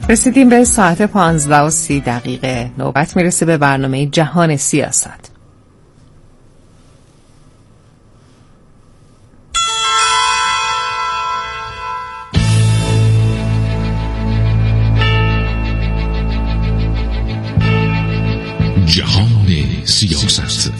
رسیدیم به ساعت 15:30. نوبت میرسه به برنامه جهان سیاست. جهان سیاست.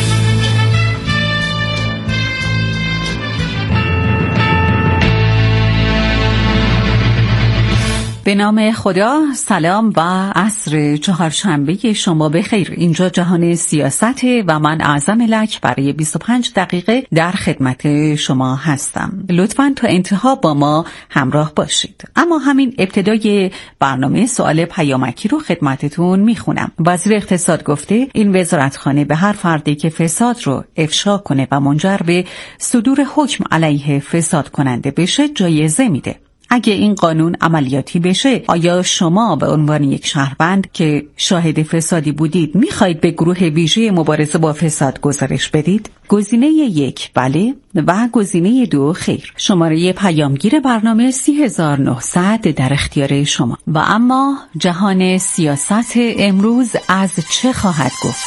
به نام خدا، سلام و عصر چهارشنبه شما بخیر. اینجا جهان سیاسته و من اعظم لک برای 25 دقیقه در خدمت شما هستم. لطفاً تا انتها با ما همراه باشید. اما همین ابتدای برنامه سوال پیامکی رو خدمتتون میخونم. وزیر اقتصاد گفته این وزارتخانه به هر فردی که فساد رو افشا کنه و منجر به صدور حکم علیه فساد کننده بشه جایزه میده. اگه این قانون عملیاتی بشه، آیا شما به عنوان یک شهروند که شاهد فسادی بودید میخواید به گروه ویژه مبارزه با فساد گزارش بدید؟ گزینه 1 بله و گزینه 2 خیر. شماره پیامگیر برنامه 30900 در اختیار شما. و اما جهان سیاست امروز از چه خواهد گفت؟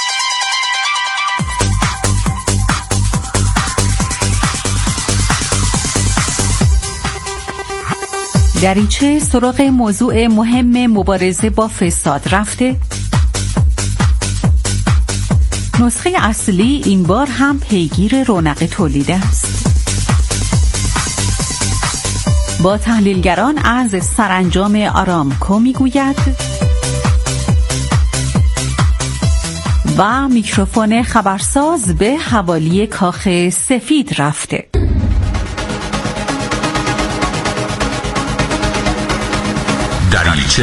دریچه سراغ موضوع مهم مبارزه با فساد رفته؟ نسخه اصلی این بار هم پیگیر رونق تولید است. با تحلیلگران از سرانجام آرامکو میگوید و میکروفون خبرساز به حوالی کاخ سفید رفته. دریچه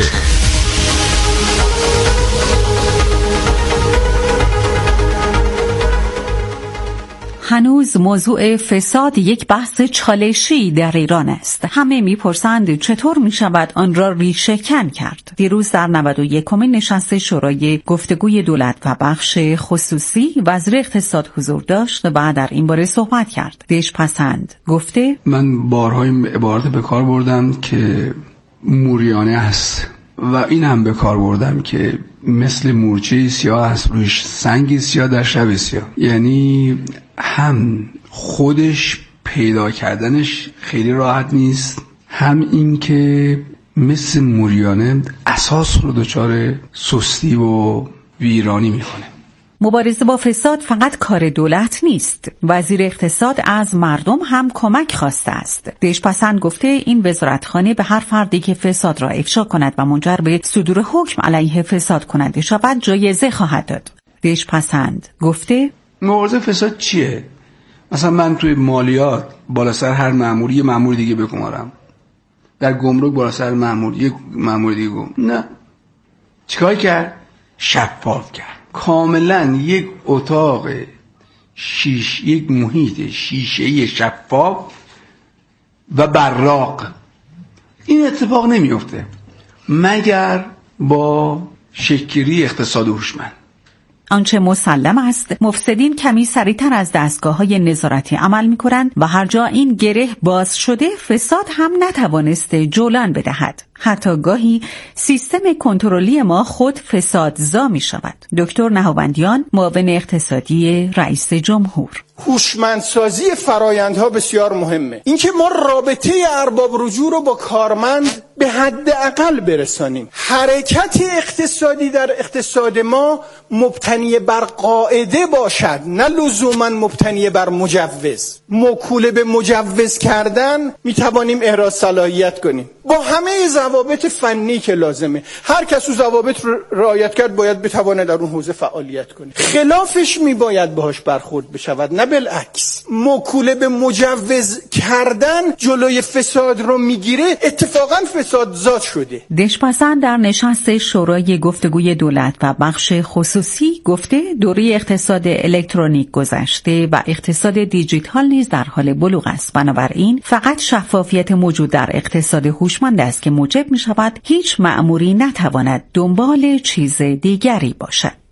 هنوز موضوع فساد یک بحث چالشی در ایران است. همه میپرسند چطور میشود آن را ریشه‌کن کرد. دیروز در 91مین نشست شورای گفتگوی دولت و بخش خصوصی وزیر اقتصاد حضور داشت و در این باره صحبت کرد. دژپسند گفته من بارهای عبارت به کار بردم که موریانه است و این هم به کار بردم که مثل مورچه سیاه است روش سنگ سیاه در شب سیاه. یعنی هم خودش پیدا کردنش خیلی راحت نیست، هم این که مثل موریانه اساس رو دچار سستی و ویرانی میکنه. مبارزه با فساد فقط کار دولت نیست. وزیر اقتصاد از مردم هم کمک خواسته است. دژپسند گفته این وزارتخانه به هر فردی که فساد را افشا کند و منجر به صدور حکم علیه فساد کننده شود جایزه خواهد داد. دژپسند گفته مبارزه فساد چیه؟ مثلا من توی مالیات بالا سر هر مأمور یه مأمور دیگه بگمارم، در گمرک بالا سر یه مأمور دیگه نه. چیکار کرد؟ شفاف کرد. کاملا یک اتاق یک محیط شیشه‌ای شفاف و براق. این اتفاق نمیفته مگر با شکلی اقتصاد هوشمند. آنچه مسلم است مفسدین کمی سریعتر از دستگاه‌های نظارتی عمل می‌کنند و هر جا این گره باز شده فساد هم نتوانسته جولان بدهد. حتی گاهی سیستم کنترلی ما خود فسادزا می‌شود. دکتر نهاوندیان، معاون اقتصادی رئیس جمهور: هوشمندسازی فرآیندها بسیار مهمه. اینکه ما رابطه ارباب رجوع رو با کارمند به حداقل برسانیم. حرکت اقتصادی در اقتصاد ما مبتنی بر قاعده باشد، نه لزوما مبتنی بر مجوز. موکول به مجوز کردن میتوانیم احراز صلاحیت کنیم با همه ضوابط فنی که لازمه. هر کس او ضوابط رو رعایت کرد باید بتواند در اون حوزه فعالیت کنه. خلافش میباید باهاش برخورد بشود، نه بالعکس. موکول به مجوز کردن جلوی فساد رو میگیره، اتفاقا فساد زاد شده. دژپسند در نشست شورای گفتگوی دولت و بخش خصوصی گفته دوره اقتصاد الکترونیک گذشته و اقتصاد دیجیتال نیز در حال بلوغ است. بنابراین فقط شفافیت موجود در اقتصاد هوشمند است که موجب می شود هیچ مأموری نتواند دنبال چیز دیگری باشد.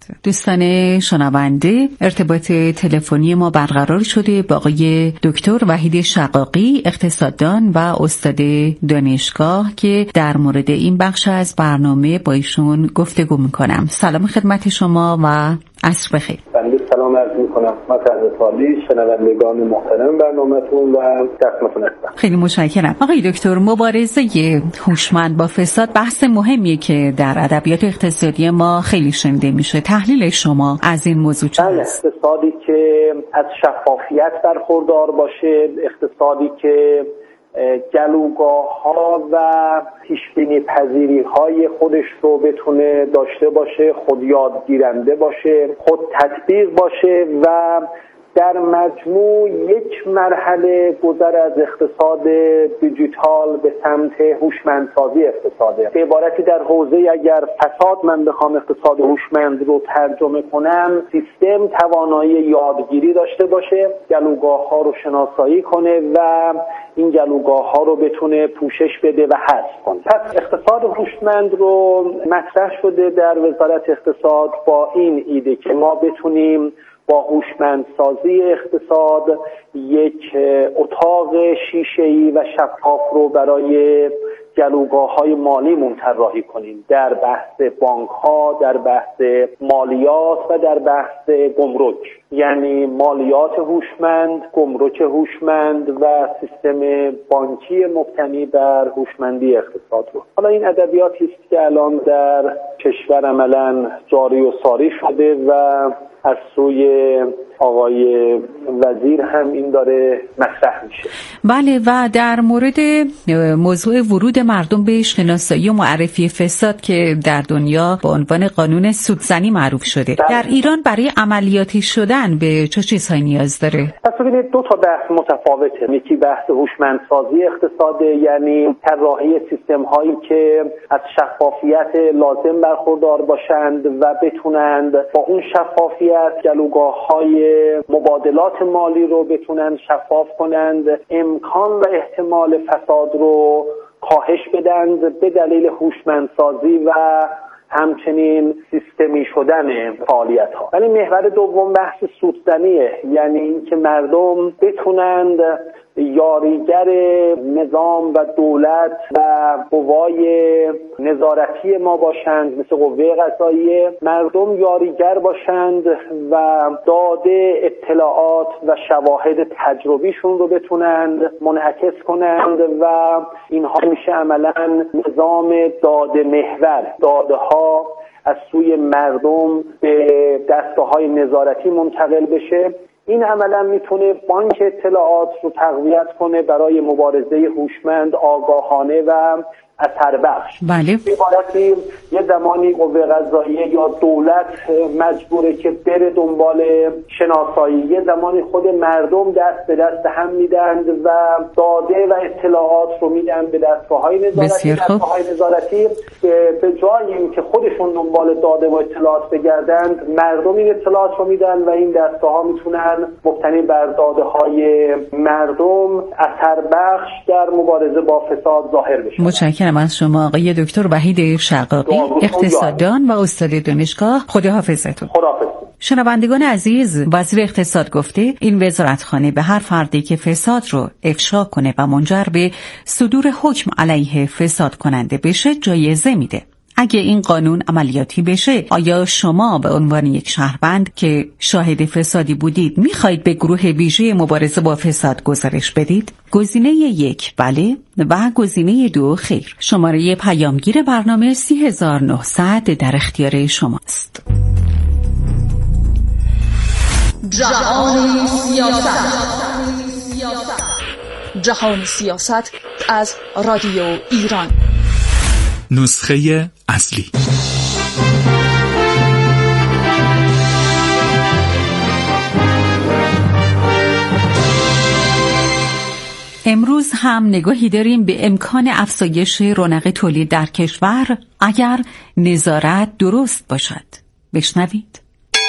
دوستان شنونده، ارتباط تلفنی ما برقرار شده با آقای دکتر وحید شقاقی، اقتصاددان و استاد دانشگاه که در مورد این بخش از برنامه با ایشون گفتگو میکنم. سلام خدمت شما و عصر بخیر. بنده سلام عرض میکنم خدمت سالی شنوندگان محترم برنامه‌تون و خدمتتون هستم. خیلی متشکرم. آقای دکتر، مبارزه هوشمند با فساد بحث مهمیه که در ادبیات اقتصادی ما خیلی شنیده میشه. تحلیل شما از این موضوع چیه؟ اقتصادی که از شفافیت برخوردار باشه، اقتصادی که گلوگاه‌ها و پیش‌بینی پذیری‌های خودش رو بتونه داشته باشه، خود یادگیرنده باشه، خود تطبیق باشه و در مجموع یک مرحله گذر از اقتصاد دیجیتال به سمت هوشمندسازی اقتصاده. به عبارتی در حوزه اگر فساد من بخوام اقتصاد هوشمند رو ترجمه کنم، سیستم توانایی یادگیری داشته باشه، گلوگاه‌ها رو شناسایی کنه و این گلوگاه‌ها رو بتونه پوشش بده و حذف کنه. پس اقتصاد هوشمند رو مطرح شده در وزارت اقتصاد با این ایده که ما بتونیم با هوشمندسازی اقتصاد یک اتاق شیشه‌ای و شفاف رو برای گلوگاه‌های مالیمون طراحی کنیم، در بحث بانک‌ها، در بحث مالیات و در بحث گمرک. یعنی مالیات هوشمند، گمرک هوشمند و سیستم بانکی مبتنی بر هوشمندی اقتصاد رو. حالا این ادبیاتی است که الان در کشور عملاً جاری و ساری شده و از سوی آقای وزیر هم این داره مطرح میشه. بله، و در مورد موضوع ورود مردم به شناسایی و معرفی فساد که در دنیا با عنوان قانون سودزنی معروف شده، در ایران برای عملیاتی شدن به چه چیزهایی نیاز داره؟ پس ببینید دو تا بحث متفاوته. یکی بحث هوشمندسازی اقتصاده، یعنی طراحی سیستم هایی که از شفافیت لازم برخوردار باشند و بتونند با اون شفافیت گلوگاه‌های مبادلات مالی رو بتونن شفاف کنند، امکان و احتمال فساد رو کاهش بدند به دلیل هوشمندسازی و همچنین سیستمی شدن فعالیت ها. ولی محور دوم بحث سودزنیه، یعنی اینکه مردم بتونند یاریگر نظام و دولت و قوای نظارتی ما باشند، مثل قوه قضاییه. مردم یاریگر باشند و داده اطلاعات و شواهد تجربیشون رو بتونند منعکس کنند و اینها میشه عملاً نظام داده محور. داده ها از سوی مردم به دستگاه‌های نظارتی منتقل بشه. این عملا میتونه بانک اطلاعات رو تقویت کنه برای مبارزه هوشمند، آگاهانه و اثر بخش. بله. عبارتی یه زمانی قوه قضاییه یا دولت مجبوره که بره دنبال شناسایی، یه زمانی خود مردم دست به دست هم میدند و داده و اطلاعات رو میدن به دستگاه‌های نظارتی. دستگاه‌های نظارتی به جای اینکه خودشون دنبال داده و اطلاعات بگردند، مردم این اطلاعات رو میدن و این دستگاه‌ها میتونن مبتنی بر داده‌های مردم اثر بخش در مبارزه با فساد ظاهر بشن. متشکرم از شما آقای دکتر وحید شقاقی، اقتصاددان و استاد دانشگاه. خداحافظتون. خداحافظ. شنوندگان عزیز، وزیر اقتصاد گفته این وزارتخانه به هر فردی که فساد رو افشا کنه و منجر به صدور حکم علیه فساد کننده بشه جایزه میده. اگه این قانون عملیاتی بشه، آیا شما به عنوان یک شهروند که شاهد فسادی بودید میخواید به گروه ویژه مبارزه با فساد گزارش بدید؟ گزینه 1 بله و گزینه 2 خیر. شماره پیامگیر برنامه 3900 در اختیار شماست. جهان سیاست. جهان سیاست از رادیو ایران. نسخه اصلی. امروز هم نگاهی داریم به امکان افزایش رونق تولید در کشور اگر نظارت درست باشد. بشنوید.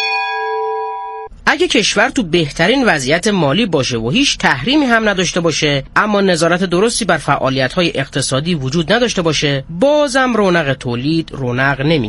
اگه کشور تو بهترین وضعیت مالی باشه و هیچ تحریمی هم نداشته باشه، اما نظارت درستی بر فعالیت‌های اقتصادی وجود نداشته باشه، بازم رونق تولید رونق نمیگیره.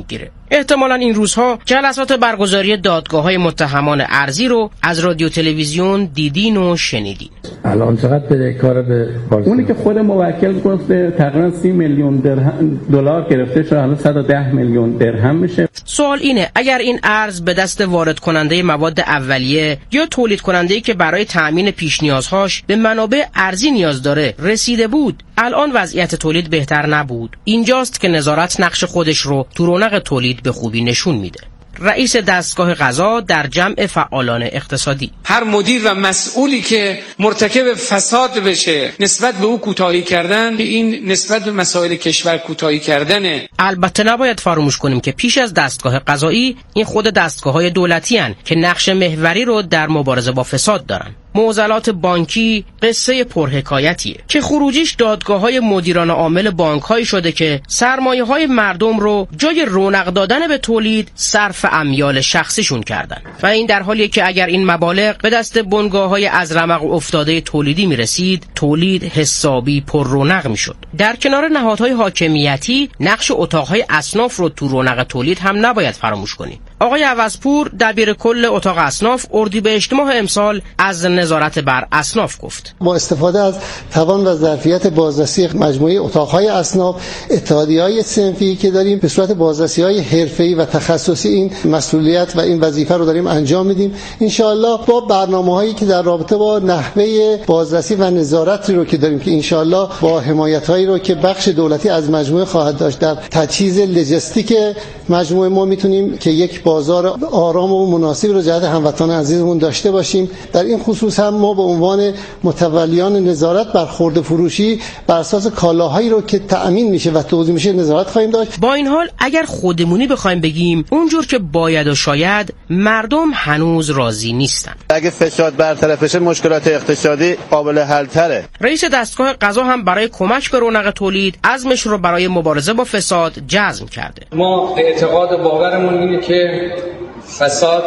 احتمالاً این روزها جلسات برگزاری دادگاه‌های متهمان ارضی رو از رادیو تلویزیون دیدین و شنیدین. الان چقدر بدهکار به اونی که خود موکل گفته تقریبا 30 میلیون دلار گرفته شده، الان 110 میلیون درهم میشه. سوال اینه اگر این ارز به دست وارد کننده مواد اولیه یا تولید کننده‌ای که برای تأمین پیش نیازهاش به منابع ارزی نیاز داره رسیده بود، الان وضعیت تولید بهتر نبود. اینجاست که نظارت نقش خودش رو تو رونق تولید به خوبی نشون میده. رئیس دستگاه قضا در جمع فعالان اقتصادی: هر مدیر و مسئولی که مرتکب فساد بشه نسبت به او کوتاهی کردن، این نسبت به مسائل کشور کوتاهی کردنه. البته نباید فراموش کنیم که پیش از دستگاه قضایی این خود دستگاه‌های دولتی هن که نقش محوری رو در مبارزه با فساد دارن. معضلات بانکی قصه پرحکایتیه که خروجیش دادگاه‌های مدیران عامل بانک‌هایی شده که سرمایه‌های مردم رو جای رونق دادن به تولید صرف امیال شخصیشون کردن و این در حالیه که اگر این مبالغ به دست بنگاه‌های از رمق افتاده تولیدی میرسید، تولید حسابی پر رونق میشد. در کنار نهادهای حاکمیتی نقش اتاق‌های اصناف رو تو رونق تولید هم نباید فراموش کنیم. آقای عوضپور دبیر کل اتاق اصناف اردیبهشت ماه امسال از نظارت بر اصناف گفت: با استفاده از توان و ظرفیت بازرسی مجموعه اتاق‌های اصناف، اتحادیه‌های صنفی که داریم به صورت بازرسی‌های حرفه‌ای و تخصصی این مسئولیت و این وظیفه رو داریم انجام میدیم. ان شاءالله با برنامه‌هایی که در رابطه با نحوه بازرسی و نظارتی رو که داریم که ان شاءالله با حمایت‌هایی رو که بخش دولتی از مجموعه خواهد داشت در تجهیز لوجستیک مجموعه ما میتونیم که یک بازار آرام و مناسب رو جهت هموطنان عزیزمون داشته باشیم. در این خصوص هم ما به عنوان متولیان نظارت بر خرده فروشی بر اساس کالاهایی رو که تأمین میشه و توزیع میشه نظارت خواهیم داشت. با این حال اگر خودمونی بخوایم بگیم اونجور که باید و شاید، مردم هنوز راضی نیستن. اگه فساد برطرف بشه مشکلات اقتصادی قابل حل تره. رئیس دستگاه قضا هم برای کمک به رونق تولید عزمش رو برای مبارزه با فساد جزم کرده. ما اعتقاد و باورمون اینه که فساد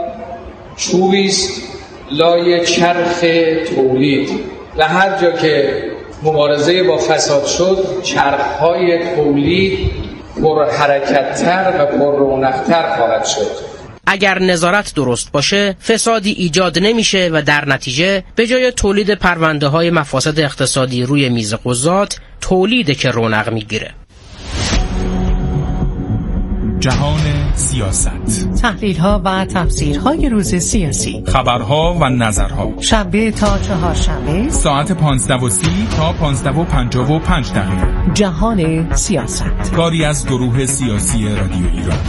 چوبی است لای چرخ تولید و هر جا که مبارزه با فساد شد چرخ‌های تولید پر حرکت‌تر و پر رونق‌تر خواهد شد. اگر نظارت درست باشه فسادی ایجاد نمیشه و در نتیجه به جای تولید پرونده‌های مفاسد اقتصادی روی میز قضات، تولیده که رونق میگیره. جهان سیاست، تحلیل‌ها و تفسیرهای روز سیاسی، خبرها و نظرها، شنبه تا چهارشنبه ساعت 15:30 تا 15:55. جهان سیاست، کاری از گروه سیاسی رادیو ایران.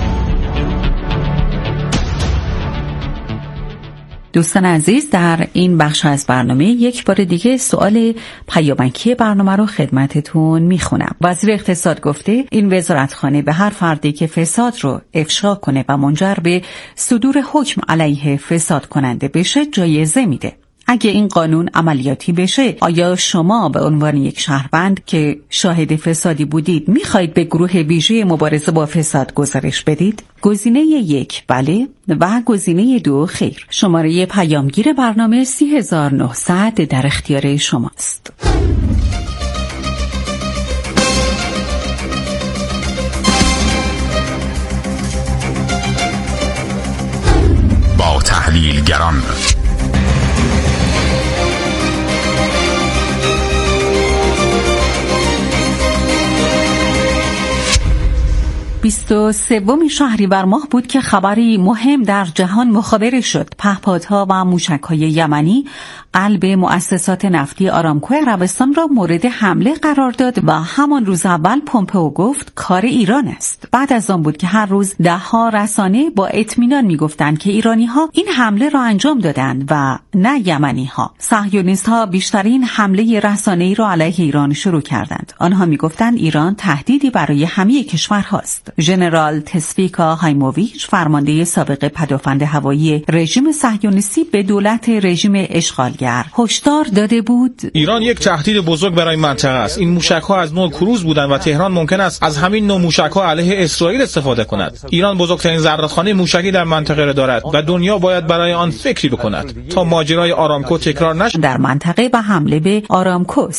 دوستان عزیز، در این بخش از برنامه یک بار دیگه سوال پیامکی برنامه رو خدمتتون میخونم. وزیر اقتصاد گفته این وزارتخانه به هر فردی که فساد رو افشا کنه و منجر به صدور حکم علیه فساد کننده بشه جایزه میده. اگه این قانون عملیاتی بشه، آیا شما به عنوان یک شهروند که شاهد فسادی بودید میخواید به گروه ویژه مبارزه با فساد گزارش بدید؟ گزینه 1 بله و گزینه 2 خیر. شماره پیامگیر برنامه 30900 در اختیار شماست. با تحلیلگران 23 شهریور ماه بود که خبری مهم در جهان مخابره شد. پهپادها و موشک‌های یمنی قلب مؤسسات نفتی آرامکو عربستان را مورد حمله قرار داد و همان روز اول پومپئو گفت کار ایران است. بعد از آن بود که هر روز ده‌ها رسانه با اطمینان می‌گفتند که ایرانی‌ها این حمله را انجام دادند و نه یمنی‌ها. صهیونیست‌ها بیشترین حمله رسانه‌ای را علیه ایران شروع کردند. آنها می‌گفتند ایران تهدیدی برای همه کشورهاست. ژنرال تسفیکا هایموویچ، فرمانده سابق پدافند هوایی رژیم صهیونیستی به دولت رژیم اشغالگر هشدار داده بود ایران یک تهدید بزرگ برای منطقه است. این موشک‌ها از نوع کروز بودند و تهران ممکن است از همین نوع موشک‌ها علیه اسرائیل استفاده کند. ایران بزرگترین ذراتخانه موشکی در منطقه را دارد و دنیا باید برای آن فکری بکند تا ماجرای آرامکو تکرار نشود. در منطقه و حمله به آرامکو است.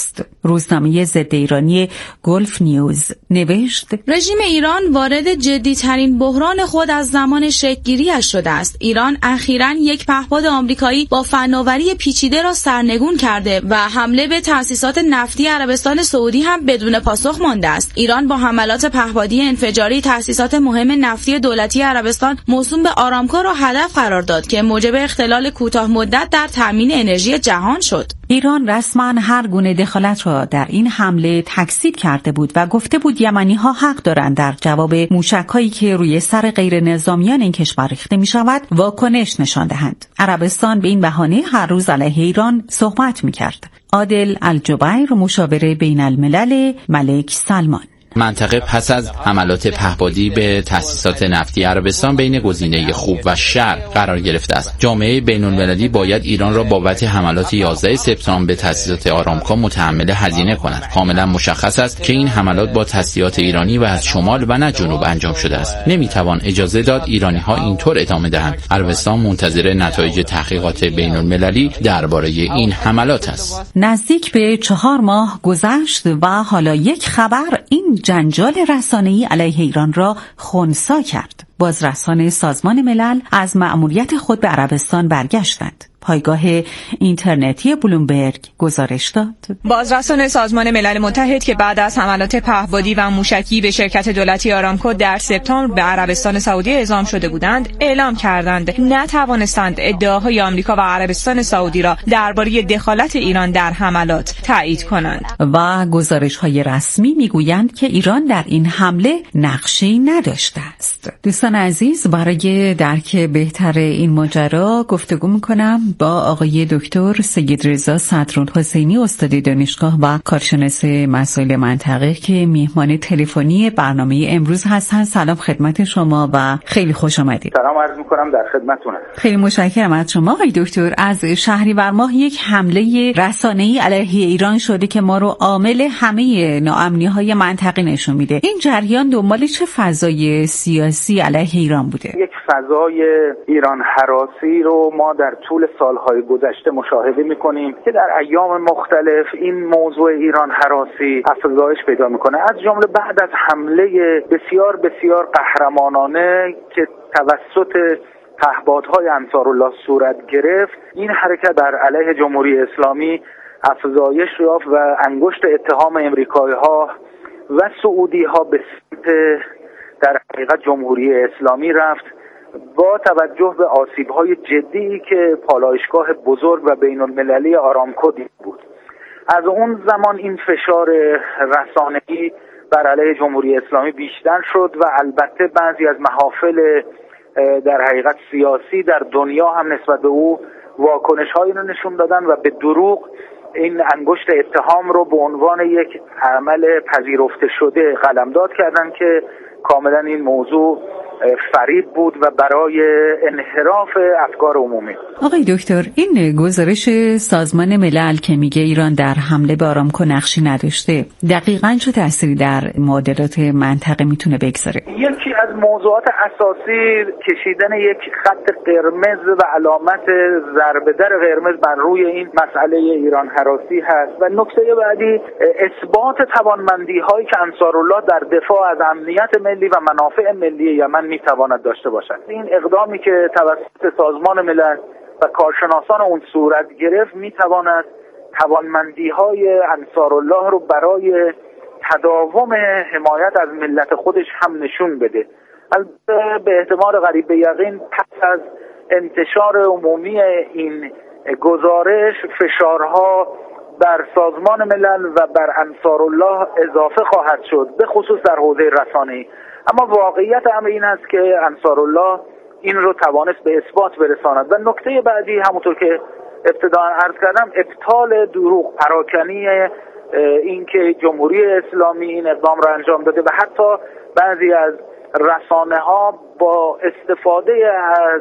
روزنامه ضد ایرانی گلف نیوز نوشت: رژیم ایران وارد جدی‌ترین بحران خود از زمان شکل‌گیری‌اش شده است. ایران اخیراً یک پهپاد آمریکایی با فناوری پیچیده را سرنگون کرده و حمله به تأسیسات نفتی عربستان سعودی هم بدون پاسخ مانده است. ایران با حملات پهپادی انفجاری تأسیسات مهم نفتی دولتی عربستان موسوم به آرامکو را هدف قرار داد که موجب اختلال کوتاه مدت در تامین انرژی جهان شد. ایران رسما هر گونه دخالت را در این حمله تکذیب کرده بود و گفته بود یمنی‌ها حق دارند در جواب موشک‌هایی که روی سر غیر نظامیان این کشور ریخته می‌شود واکنش نشان دهند. عربستان به این بهانه هر روز علیه ایران صحبت می‌کرد. عادل الجبیر، مشاور بین الملل ملک سلمان: منطقه پس از حملات پهپادی به تأسیسات نفتی عربستان بین گزینه خوب و شر قرار گرفته است. جامعه بین‌المللی باید ایران را بابت حملات 11 سپتامبر به تأسیسات آرامکو متحمل هزینه کند. کاملا مشخص است که این حملات با تسلیحات ایرانی و از شمال و نه جنوب انجام شده است. نمیتوان اجازه داد ایرانی‌ها اینطور ادامه دهند. عربستان منتظر نتایج تحقیقات بین‌المللی درباره این حملات است. نزدیک به 4 ماه گذشت و حالا یک خبر این جنجال رسانه‌ای علیه ایران را خنثی کرد. بازرسان سازمان ملل از مأموریت خود به عربستان برگشتند. پایگاه اینترنتی بلومبرگ گزارش داد: بازرسان سازمان ملل متحد که بعد از حملات پهپادی و موشکی به شرکت دولتی آرامکو در سپتامبر به عربستان سعودی اعزام شده بودند، اعلام کردند نتوانستند ادعاهای آمریکا و عربستان سعودی را درباره دخالت ایران در حملات تایید کنند. و گزارش‌های رسمی میگویند که ایران در این حمله نقشی نداشته است. دوستان عزیز، برای درک بهتر این ماجرا گفتگو می‌کنم با آقای دکتر سید رضا صدرالحسینی، استاد دانشگاه و کارشناس مسائل منطقه که میهمان تلفنی برنامه امروز هستن. سلام خدمت شما و خیلی خوش آمدید. سلام عرض می‌کنم، در خدمتتونم. خیلی متشکرم از شما آقای دکتر. از شهریور ماه یک حمله رسانه‌ای علیه ایران شده که ما رو عامل همه ناامنی‌های منطقه نشون میده. این جریان دنبال چه فضای سیاسی علیه ایران بوده؟ یک فضای ایران هراسی رو ما در طول سالهای گذشته مشاهده میکنیم که در ایام مختلف این موضوع ایران هراسی افزایش پیدا میکنه، از جمله بعد از حمله بسیار بسیار قهرمانانه که توسط پهپادهای انصارالله صورت گرفت. این حرکت در علیه جمهوری اسلامی افزایش یافت و انگشت اتهام امریکایی‌ها و سعودی‌ها به سمت در حقیقت جمهوری اسلامی رفت، با توجه به آسیب‌های جدی که پالایشگاه بزرگ و بین‌المللی آرامکو دید بود. از اون زمان این فشار رسانه‌ای بر علیه جمهوری اسلامی بیشتر شد و البته بعضی از محافل در حقیقت سیاسی در دنیا هم نسبت به او واکنش‌هایی رو نشون دادن و به دروغ این انگشت اتهام رو به عنوان یک عمل پذیرفته شده قلمداد کردن که کاملا این موضوع فریب بود و برای انحراف افکار عمومی. آقای دکتر، این گزارش سازمان ملل که میگه ایران در حمله به آرامکو نقشی نداشته، دقیقاً چه تأثیری در معادلات منطقه میتونه بگذاره؟ یکی از موضوعات اساسی کشیدن یک خط قرمز و علامت ضربه در قرمز بر روی این مسئله ایران هراسی هست و نکته بعدی اثبات توانمندی هایی که انصارالله در دفاع از امنیت ملی و منافع ملی یمن میتواند داشته باشد. این اقدامی که توسط سازمان ملل و کارشناسان اون صورت گرفت میتواند توانمندی های انصارالله رو برای تداوم حمایت از ملت خودش هم نشون بده. البته به احتمال قریب به یقین پس از انتشار عمومی این گزارش فشارها بر سازمان ملل و بر انصارالله اضافه خواهد شد، به خصوص در حوزه رسانه‌ای. اما واقعیت امر این است که انصارالله این رو توانست به اثبات برساند. و نکته بعدی همونطور که ابتداً عرض کردم، ابطال دروغ پراکنی این که جمهوری اسلامی این اقدام را انجام داده و حتی بعضی از رسانه‌ها با استفاده از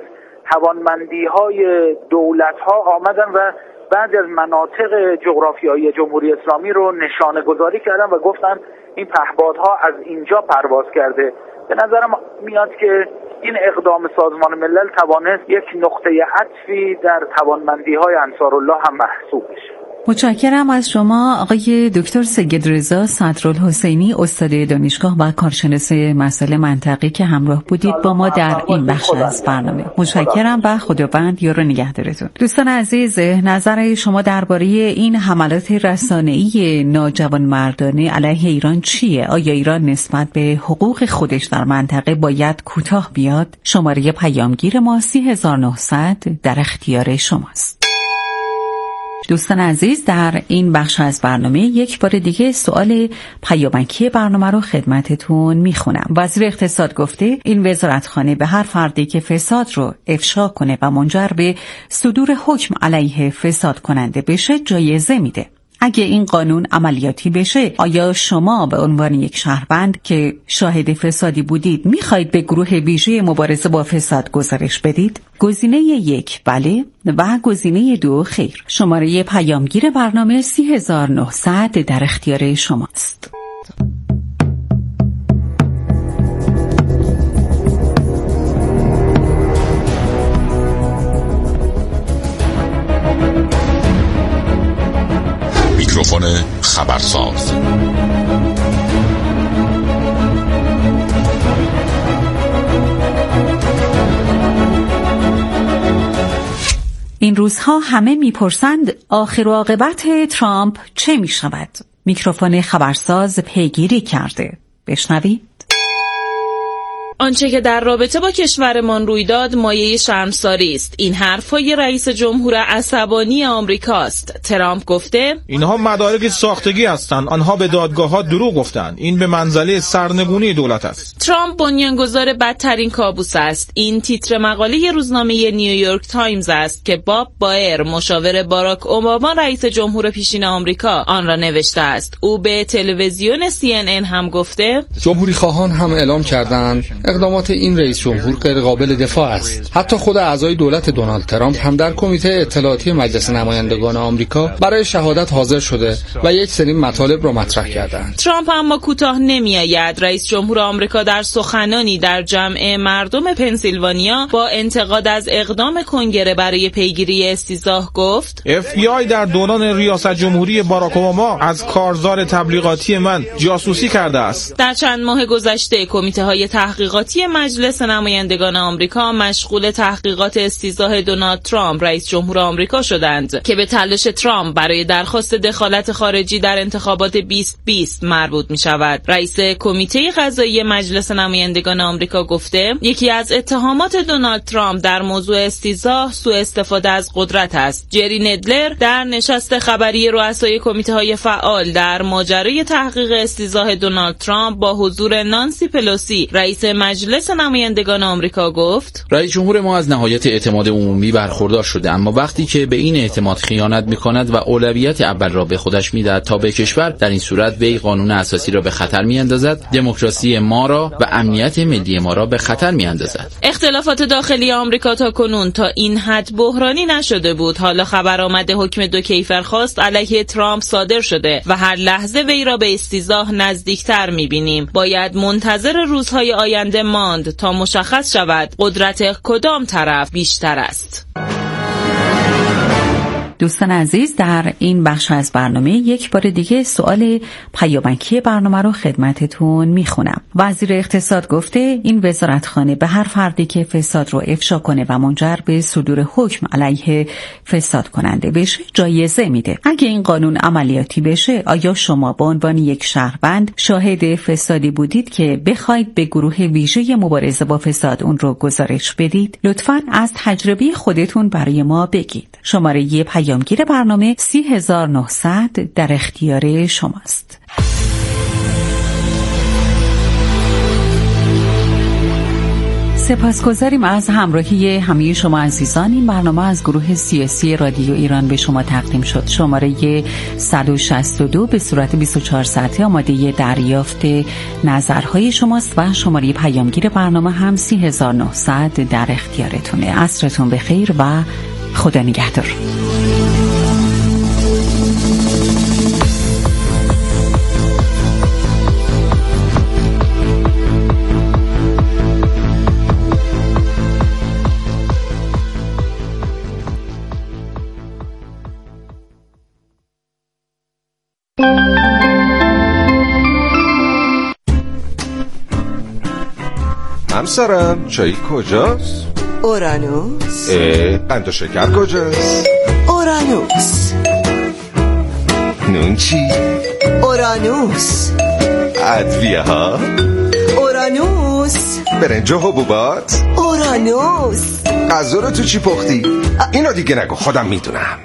توانمندی‌های دولت‌ها آمدن و بعضی از مناطق جغرافیایی جمهوری اسلامی رو نشانه گذاری کردن و گفتن این پهپادها از اینجا پرواز کرده. به نظرم میاد که این اقدام سازمان ملل توانست یک نقطه عطفی در توانمندی‌های انصارالله هم محسوب بشه. متشکرم از شما آقای دکتر سیدرضا صدرالحسینی، استاد دانشگاه و کارشناس مسائل منطقی که همراه بودید با ما در این بخش از برنامه. متشکرم و خداوند یار و نگهدارتون. دوستان عزیز، نظر شما درباره این حملات رسانه‌ای ناجوانمردانه علیه ایران چیه؟ آیا ایران نسبت به حقوق خودش در منطقه باید کوتاه بیاد؟ شماره پیامگیر ما 30900 در اختیار شماست. دوستان عزیز، در این بخش از برنامه یک بار دیگه سوال پیامکی برنامه رو خدمتتون میخونم. وزیر اقتصاد گفته این وزارتخانه به هر فردی که فساد رو افشا کنه و منجر به صدور حکم علیه فساد کننده بشه جایزه میده. اگه این قانون عملیاتی بشه، آیا شما به عنوان یک شهروند که شاهد فسادی بودید میخواید به گروه ویژه مبارزه با فساد گزارش بدید؟ گزینه 1 بله و گزینه 2 خیر. شماره پیامگیر برنامه 30900 در اختیار شماست. میکروفون خبرساز. این روزها همه میپرسند آخر و عاقبت ترامپ چه میشود؟ میکروفون خبرساز پیگیری کرده. بشنوید. آنچه که در رابطه با کشورمان روی داد مایه شرمساری است. این حرفای رئیس جمهور عصبانی آمریکاست. ترامپ گفته اینها مدارک ساختگی هستند. آنها به دادگاه‌ها دروغ گفتند. این به منزله سرنگونی دولت است. ترامپ بنیانگذار بدترین کابوس است. این تیتر مقاله روزنامه نیویورک تایمز است که باب بایر، مشاور باراک اوباما رئیس جمهور پیشین آمریکا، آن را نوشته است. او به تلویزیون CNN هم گفته جمهوری خواهان هم اعلام کردند اقدامات این رئیس جمهور غیر قابل دفاع است. حتی خود اعضای دولت دونالد ترامپ هم در کمیته اطلاعاتی مجلس نمایندگان آمریکا برای شهادت حاضر شده و یک سری مطالب را مطرح کردند. ترامپ اما کوتاه نمیآید. رئیس جمهور آمریکا در سخنانی در جمع مردم پنسیلوانیا با انتقاد از اقدام کنگره برای پیگیری استیضاح گفت FBI در دوران ریاست جمهوری باراک اوباما از کارزار تبلیغاتی من جاسوسی کرده است. در چند ماه گذشته کمیته‌های تحقیقاتی مجلس نمایندگان آمریکا مشغول تحقیقات استیضاح دونالد ترامپ رئیس جمهور آمریکا شدند که به تلاش ترامپ برای درخواست دخالت خارجی در انتخابات 2020 مربوط می شود. رئیس کمیته قضایی مجلس نمایندگان آمریکا گفته یکی از اتهامات دونالد ترامپ در موضوع استیضاح سوء استفاده از قدرت است. جری ندلر در نشست خبری رؤسای کمیته‌های فعال در ماجرای تحقیق استیضاح دونالد ترامپ با حضور نانسی پلوسی رئیس مجلس نمایندگان آمریکا گفت رئیس جمهور ما از نهایت اعتماد عمومی برخوردار شده، اما وقتی که به این اعتماد خیانت می‌کند و اولویت اول را به خودش می‌دهد تا به کشور، در این صورت وی قانون اساسی را به خطر می‌اندازد، دموکراسی ما را و امنیت ملی ما را به خطر می‌اندازد. اختلافات داخلی آمریکا تا کنون تا این حد بحرانی نشده بود. حالا خبر آمده حکم 2 کیفرخواست علیه ترامپ صادر شده و هر لحظه وی را به استیضاح نزدیکتر می‌بینیم. باید منتظر روزهای آینده ماند تا مشخص شود قدرت کدام طرف بیشتر است. دوستان عزیز، در این بخش از برنامه یک بار دیگه سوال پیامکی برنامه رو خدمتتون میخونم. وزیر اقتصاد گفته این وزارتخانه به هر فردی که فساد رو افشا کنه و منجر به صدور حکم علیه فساد کننده بشه جایزه میده. اگه این قانون عملیاتی بشه، آیا شما به عنوان یک شهروند شاهد فسادی بودید که بخواید به گروه ویژه مبارزه با فساد اون رو گزارش بدید؟ لطفاً از تجربه خودتون برای ما بگید. شماره پیامگیر برنامه 30900 در اختیار شماست. سپاسگزاریم از همراهی همه شما عزیزان. این برنامه از گروه سیاسی رادیو ایران به شما تقدیم شد. شماره 162 به صورت 24 ساعته آماده دریافت نظرهای شماست و شماره پیامگیر برنامه هم 3900 در اختیارتونه. عصرتون بخیر و خدا نگهدار. همسرم چایی کجاست؟ اورانوس. قند و شکر کجاست؟ اورانوس. نون چی؟ اورانوس. ادویه ها؟ اورانوس. برنج و حبوبات؟ اورانوس. غذا رو تو چی پختی؟ اینو دیگه نگو، خودم میدونم.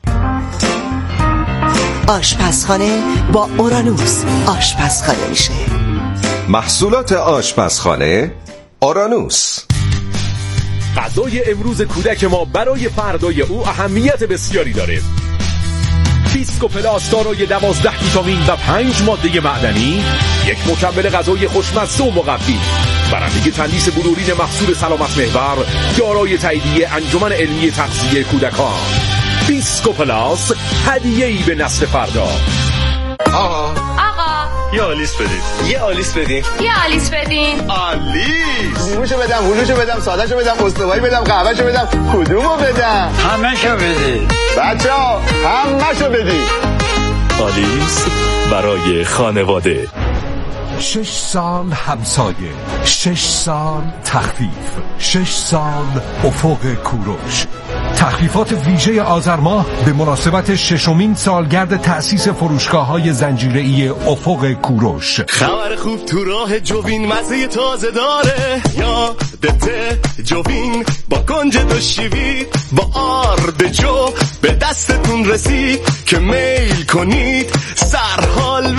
آشپزخانه با اورانوس آشپزخانه میشه. محصولات آشپزخانه اورانوس. غذای امروز کودک ما برای فردای او اهمیت بسیاری داره. بیسکو پلاس دارای 12 ویتامین و 5 ماده معدنی، یک مکمل غذایی خوشمزه و مقوی، برنده تندیس بلورین محصول سلامت محور، دارای تاییدیه انجمن علمی تغذیه کودکان. بیسکو پلاس، هدیه‌ای به نسل فردا. آقا یه آلیس بدین. یه آلیس بدین. یه آلیس بدین. آلیس. نیموشو بدم، هلوشو بدم، سادهشو بدم، استوایی بدم، قهوهشو بدم، کدومو بدم؟ همه‌شو بدین. بچه‌ها همه‌شو بدین. آلیس برای خانواده. 6 سال همسایه، 6 سال تخفیف، 6 سال افق کوروش. تخفیفات ویژه آذر ماه به مناسبت 6مین سالگرد تأسیس فروشگاه‌های زنجیره‌ای افق کوروش. خبر خوب تو راه جوین مزه تازه داره، یادته جوین با کنج دو شیوید با آرد جو به دستتون رسید که میل کنید سرحال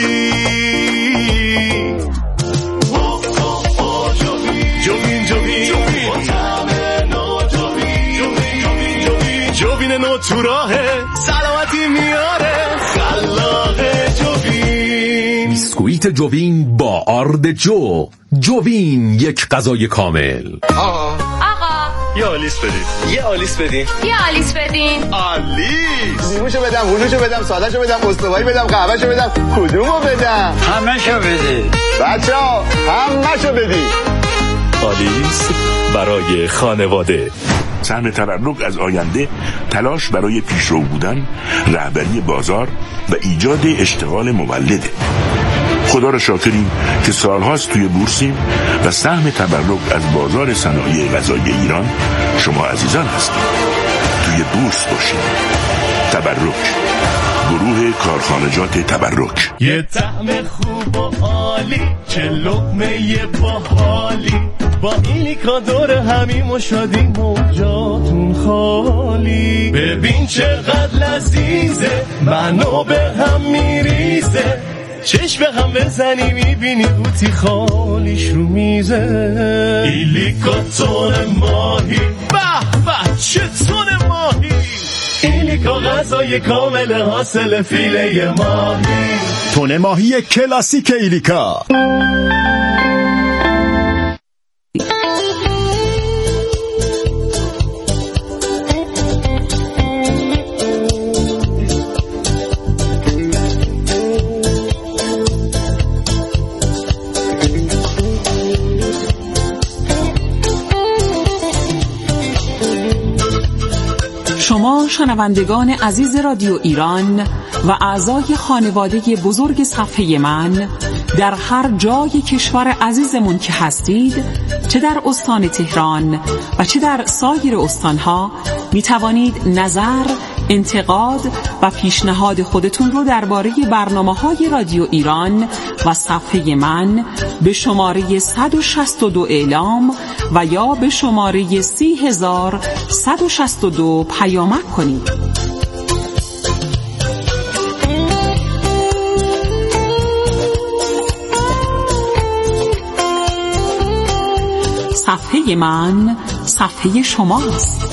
بشید. جوین جوین جوین نو تو راهه، سلامتی میاره، خلاقه جوین. بیسکویت جوین با آرد جو. جوین، یک غذای کامل. آقا یه آلیس بدین. یه آلیس بدین. یه آلیس بدین. آلیس. نیموشو بدم، هلوشو بدم، سادهشو بدم، استوایی بدم، قهوهشو بدم، کدومو بدم؟ همه‌شو بدین. بچه‌ها همه‌شو بدین. آلیس برای خانواده. سهم تبرک از آینده، تلاش برای پیشرو بودن، رهبری بازار و ایجاد اشتغال مولده. خدا را شاکریم که سالهاست توی بورسیم و سهم تبرک از بازار صنایع غذایی ایران شما عزیزان هستید. توی بورس باشید. تبرک، گروه کارخانجات تبرک. یه طعم خوب و عالی، چه لقمه باحالی، با ایلیکا دور همیم و شادیم و جاتون خالی. ببین چقدر لذیذه، منو به هم میریزه، چشم هم بزنی میبینی قوطی خالیش رو میزه. ایلیکا تون ماهی، به به چه تون ماهی، ایلیکا غذای کامل حاصل فیله ماهی. تون ماهی کلاسیک ایلیکا. شما شنوندگان عزیز رادیو ایران و اعضای خانواده بزرگ صفحه من در هر جای کشور عزیزمون که هستید، چه در استان تهران و چه در سایر استانها، می توانید نظر، انتقاد و پیشنهاد خودتون رو درباره برنامه‌های رادیو ایران و صفحه من به شماره 162 اعلام و یا به شماره 30162 پیامک کنید. صفحه من صفحه شماست.